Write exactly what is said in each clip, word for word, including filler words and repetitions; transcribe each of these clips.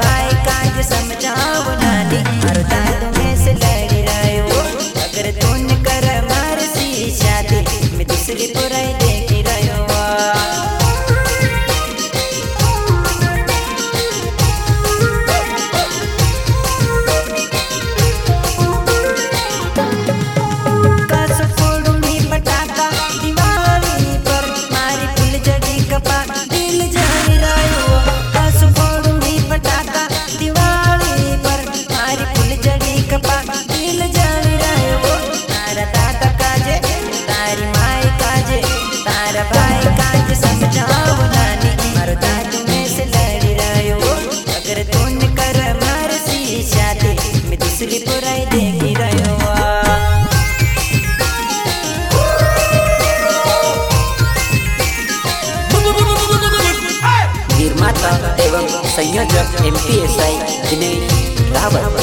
भाई काज समझाओ नानी मारो दादू में से लड़ी रहो अगर तूने कर मार सी शादी मैं दूसरी बुराई देखी रहो दूसरी बुराई देखी रहो निर्माता एवं संयोजक M P S I Dinesh Rawat.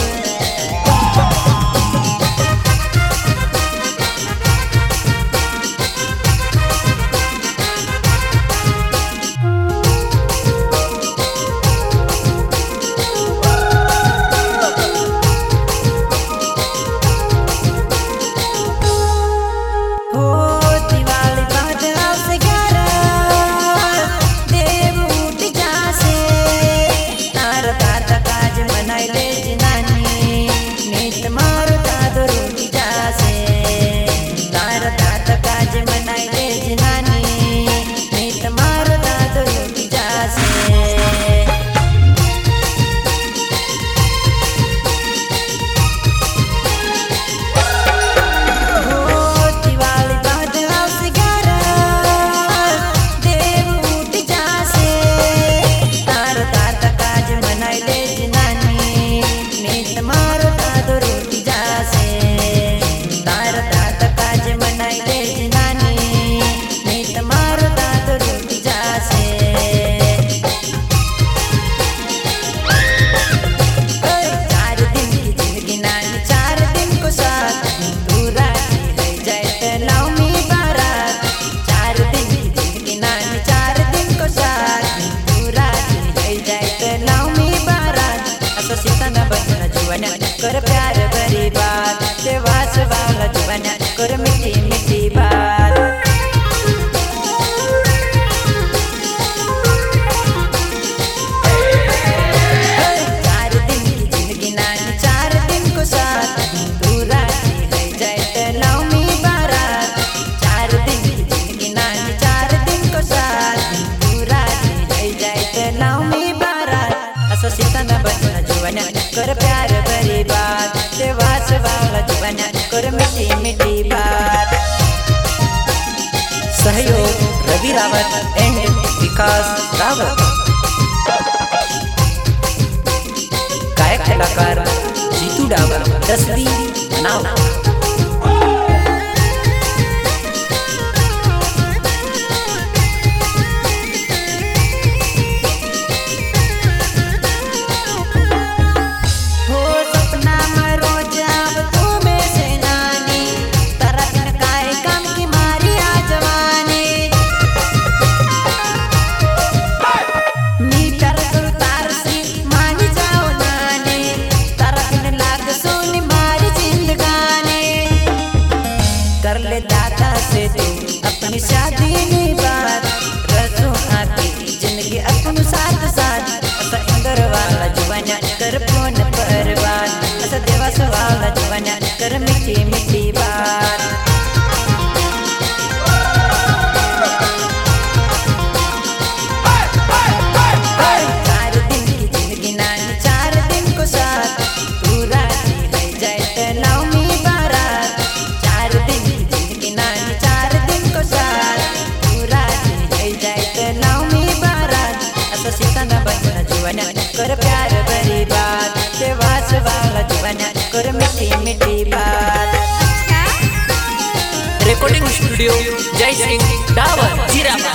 कर प्यार भरी बात देवास वाला जुबाना कर मीठी मीठी बात चार दिन की जिंदगी नानी चार दिन को साथ तू राजी है जाए लाओ मी बारात चार दिन की जिंदगी नानी चार दिन को साथ तू राजी है जाए लाओ मी बारात असो सीता न बनना जुबाना कर प्यार भरी बात देवास वाला जुबाना कर मीठी मीठी बात। सहयोग रवि रावत एंड विकास रावत। गायक कलाकार जीतू डावर दसवीं नाव। अपनी शादी नी बात रसों आती जिंदगी अपन साथ साथ असा इंदर वाला जुबाना कर फोन पर बात असा देवास वाला जुबाना कर मीठी मीठी बात। चार दिन की जिंदगी नानी चार दिन को साथ तू राजी है जाए लाओ मी बारात चार दिन की जिंदगी नानी चार दिन को साथ तू राजी है जाए लाओ मी बारात असा सीता न बनना जुबाना कर प्यार भरी बात देवास वाला जुबाना कर मीठी मीठी बात। रिकॉर्डिंग स्टूडियो जय सिंह डावर जीराबाद।